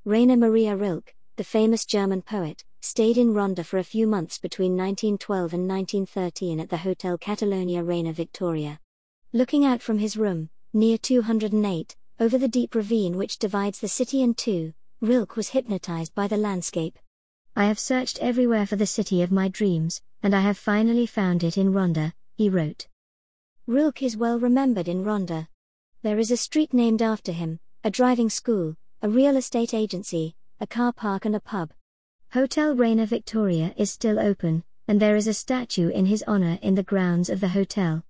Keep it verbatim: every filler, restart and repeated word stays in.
Rainer Maria Rilke, the famous German poet, stayed in Ronda for a few months between nineteen twelve and nineteen thirteen at the Hotel Catalonia Reina Victoria. Looking out from his room, near two hundred eight, over the deep ravine which divides the city in two, Rilke was hypnotized by the landscape. "I have searched everywhere for the city of my dreams, and I have finally found it in Ronda," he wrote. Rilke is well remembered in Ronda. There is a street named after him, a driving school, a real estate agency, a car park and a pub. Hotel Reina Victoria is still open, and there is a statue in his honor in the grounds of the hotel.